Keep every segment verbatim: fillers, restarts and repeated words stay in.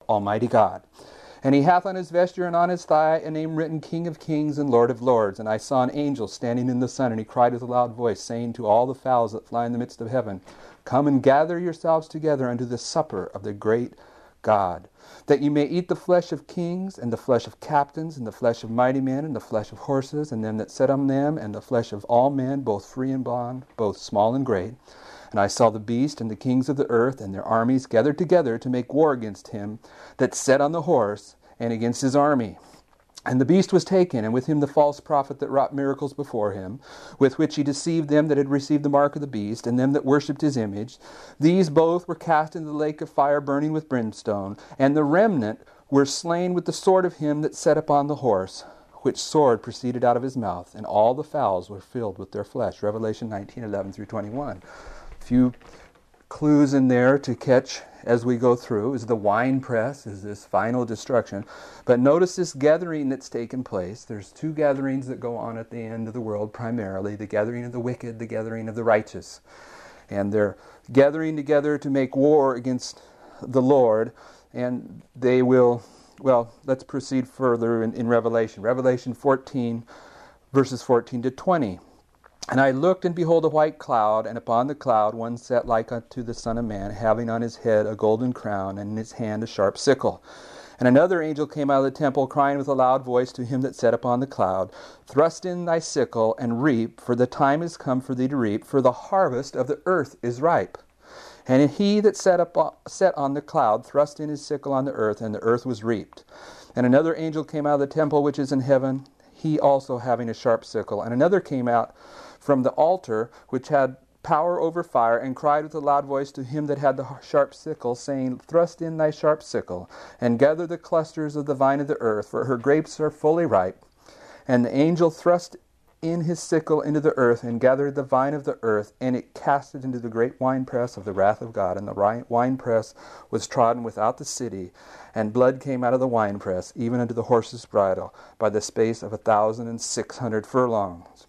Almighty God. And he hath on his vesture and on his thigh a name written, King of Kings and Lord of Lords. And I saw an angel standing in the sun, and he cried with a loud voice, saying to all the fowls that fly in the midst of heaven, Come and gather yourselves together unto the supper of the great God, that ye may eat the flesh of kings, and the flesh of captains, and the flesh of mighty men, and the flesh of horses, and them that sit on them, and the flesh of all men, both free and bond, both small and great. And I saw the beast and the kings of the earth and their armies gathered together to make war against him that sat on the horse and against his army. And the beast was taken, and with him the false prophet that wrought miracles before him, with which he deceived them that had received the mark of the beast, and them that worshipped his image. These both were cast into the lake of fire burning with brimstone. And the remnant were slain with the sword of him that sat upon the horse, which sword proceeded out of his mouth, and all the fowls were filled with their flesh. Revelation nineteen, eleven through twenty-one. A few clues in there to catch as we go through is the wine press, is this final destruction. But notice this gathering that's taken place. There's two gatherings that go on at the end of the world primarily, the gathering of the wicked, the gathering of the righteous. And they're gathering together to make war against the Lord, and they will, well, let's proceed further in, in Revelation. Revelation fourteen, verses fourteen to twenty. And I looked, and behold, a white cloud, and upon the cloud one sat like unto the Son of Man, having on his head a golden crown, and in his hand a sharp sickle. And another angel came out of the temple, crying with a loud voice to him that sat upon the cloud, Thrust in thy sickle, and reap, for the time is come for thee to reap, for the harvest of the earth is ripe. And he that sat, up, sat on the cloud thrust in his sickle on the earth, and the earth was reaped. And another angel came out of the temple which is in heaven, he also having a sharp sickle. And another came out from the altar which had power over fire, and cried with a loud voice to him that had the sharp sickle, saying, Thrust in thy sharp sickle, and gather the clusters of the vine of the earth, for her grapes are fully ripe. And the angel thrust in his sickle into the earth, and gathered the vine of the earth, and it cast it into the great winepress of the wrath of God. And the winepress was trodden without the city, and blood came out of the winepress, even unto the horse's bridle, by the space of a thousand and six hundred furlongs.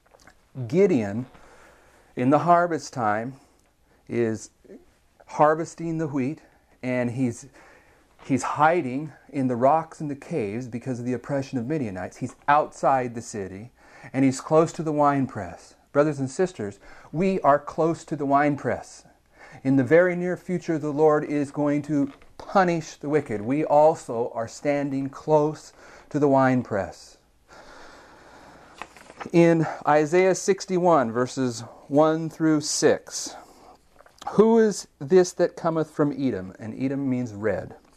Gideon, in the harvest time, is harvesting the wheat, and he's he's hiding in the rocks and the caves because of the oppression of Midianites. He's outside the city, and he's close to the winepress. Brothers and sisters, we are close to the winepress. In the very near future, the Lord is going to punish the wicked. We also are standing close to the winepress. In Isaiah sixty-one, verses one through six, Who is this that cometh from Edom? And Edom means red.